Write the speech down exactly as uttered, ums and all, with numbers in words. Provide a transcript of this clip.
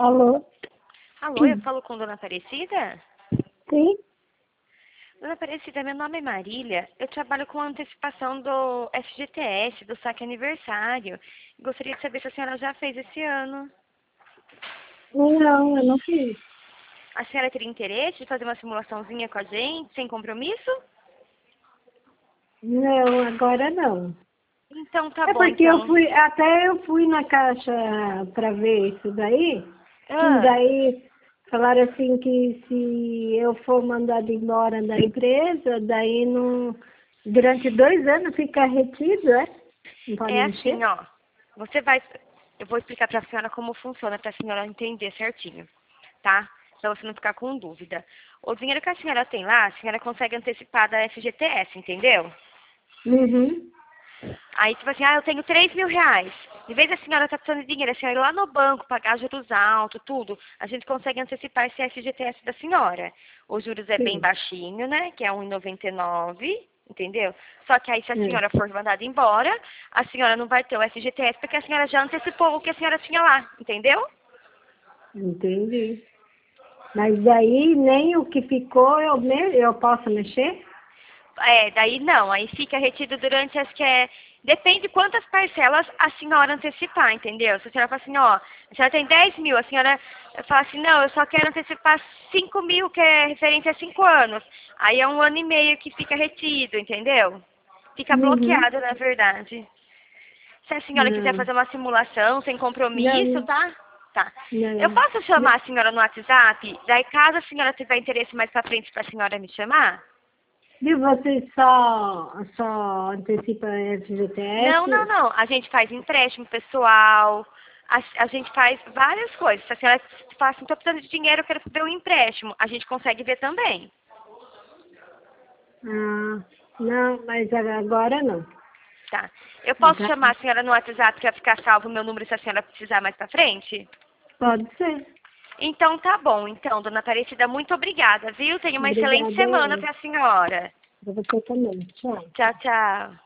Alô? Alô, eu falo com Dona Aparecida? Sim? Dona Aparecida, meu nome é Marília. Eu trabalho com a antecipação do F G T S, do saque aniversário. Gostaria de saber se a senhora já fez esse ano. Não, eu não fiz. A senhora teria interesse de fazer uma simulaçãozinha com a gente, sem compromisso? Não, agora não. Então tá É bom, porque eu então. fui, até eu fui na caixa para ver isso daí, Ah, daí falaram assim que se eu for mandado embora da empresa, daí não, durante dois anos fica retido, é? Não pode é mexer? assim, ó. Você vai... Eu vou explicar pra senhora como funciona, pra senhora entender certinho, tá? Pra você não ficar com dúvida. O dinheiro que a senhora tem lá, a senhora consegue antecipar da F G T S, entendeu? Uhum. Aí, tipo assim, ah, eu tenho três mil reais. Em vez da senhora estar precisando de dinheiro, a senhora ir lá no banco, pagar juros altos, tudo, a gente consegue antecipar esse F G T S da senhora. Os juros é bem Sim. baixinho, né? Que é um vírgula noventa e nove, entendeu? Só que aí, se a É. senhora for mandada embora, a senhora não vai ter o F G T S porque a senhora já antecipou o que a senhora tinha lá, entendeu? Entendi. Mas daí nem o que ficou eu, me, eu posso mexer? É, daí não, aí fica retido durante as que é. Depende de quantas parcelas a senhora antecipar, entendeu? Se a senhora fala assim, ó, a senhora tem dez mil, a senhora fala assim, não, eu só quero antecipar cinco mil, que é referente a cinco anos. Aí é um ano e meio que fica retido, entendeu? Fica Uhum. bloqueado, na verdade. Se a senhora quiser Não. fazer uma simulação sem compromisso, Não, tá? Tá. Eu não. posso chamar a senhora no WhatsApp? Daí, caso a senhora tiver interesse mais pra frente pra senhora me chamar? E você só, só antecipa Não, não, F G T S? não. A gente faz empréstimo pessoal, a, a gente faz várias coisas. Se a senhora fala assim, estou precisando de dinheiro, eu quero ver um empréstimo, a gente consegue ver também. Ah, não, mas agora não. Tá. Eu posso Tá? chamar a senhora no WhatsApp para ficar salvo o meu número se a senhora precisar mais pra frente? Pode ser. Então tá bom. Então, dona Aparecida, muito obrigada, viu? Tenha uma excelente Obrigada semana eu. para a senhora. Pra você também. Tchau. Tchau, tchau.